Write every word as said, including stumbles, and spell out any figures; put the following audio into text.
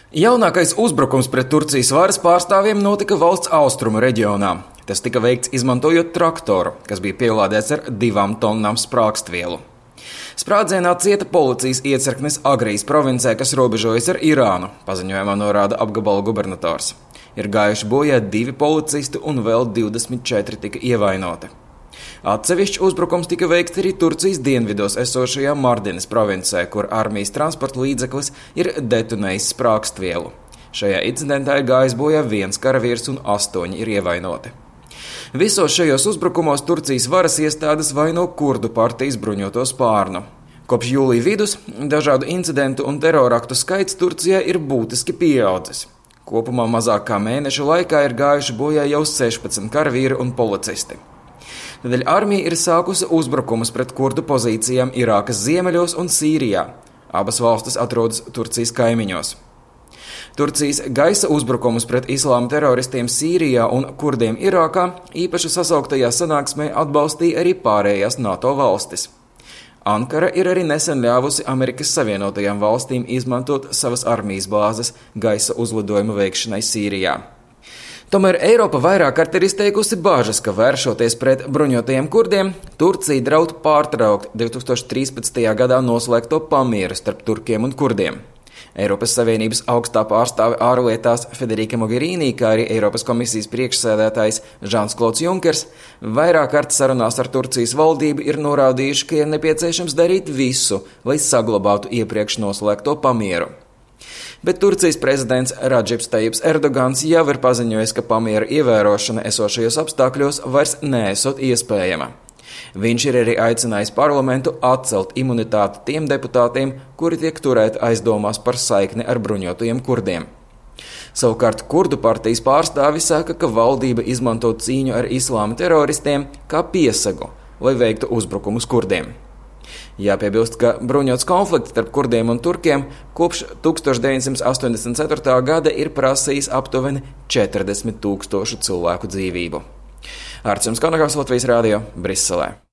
Jaunākais uzbrukums pret Turcijas varas pārstāvjiem notika valsts austrumu reģionā. Tas tika veikts izmantojot traktoru, kas bija pielādēts ar divām tonnām sprākstvielu. Sprādzienā cieta policijas iecirknis Agrijas provincē, kas robežojas ar Irānu, paziņojumā norāda apgabala gubernators. Ir gājuši bojā divi policisti un vēl divdesmit četri tika ievainoti. Atsevišķs uzbrukums tika veikts arī Turcijas dienvidos esošajā Mardinas provincē, kur armijas transporta līdzeklis ir detonējis sprākstvielu. Šajā incidentā ir gājis bojā viens karavīrs un astoņi ir ievainoti. Visos šajos uzbrukumos Turcijas varas iestādes vaino kurdu partijas bruņoto spārnu. Kopš jūlija vidus dažādu incidentu un teroraktu skaits Turcijā ir būtiski pieaudzis. Kopumā mazāk kā mēneša laikā ir gājuši bojā jau sešpadsmit karavīri un policisti. Tādēļ armija ir sākusi uzbrukumus pret kurdu pozīcijām Irākas ziemeļos un Sīrijā. Abas valstis atrodas Turcijas kaimiņos. Turcijas gaisa uzbrukumus pret islāma teroristiem Sīrijā un kurdiem Irākā īpaši sasauktajā sanāksmē atbalstīja arī pārējās NATO valstis. Ankara ir arī nesen ļāvusi Amerikas Savienotajām valstīm izmantot savas armijas bāzes gaisa uzlidojumu veikšanai Sīrijā. Tomēr Eiropa vairāk kārt ir izteikusi bāžas, ka vēršoties pret bruņotajiem kurdiem, Turcija draud pārtraukt divi tūkstoši trīspadsmitajā gadā noslēgto pamieru starp turkiem un kurdiem. Eiropas Savienības augstā pārstāve ārlietās Federica Mogherini, kā arī Eiropas komisijas priekšsēdētājs Žans-Klods Junkers vairāk kārt sarunās ar Turcijas valdību ir norādījuši, ka ir nepieciešams darīt visu, lai saglabātu iepriekš noslēgto pamieru. Bet Turcijas prezidents Radžips Tajips Erdogans jau ir paziņojis, ka pamiera ievērošana esošajos apstākļos vairs neesot iespējama. Viņš ir arī aicinājis parlamentu atcelt imunitāti tiem deputātiem, kuri tiek turēti aizdomās par saikni ar bruņotajiem kurdiem. Savukārt kurdu partijas pārstāvi saka, ka valdība izmanto cīņu ar islāma teroristiem kā piesagu, lai veiktu uzbrukumus kurdiem. Jāpiebilst, ka bruņots konflikts starp kurdiem un turkiem kopš tūkstoš deviņsimt astoņdesmit ceturtā gada ir prasījis aptuveni četrdesmit tūkstošu cilvēku dzīvību. Arts Jums Konakavs, Latvijas Rādio, Briselē.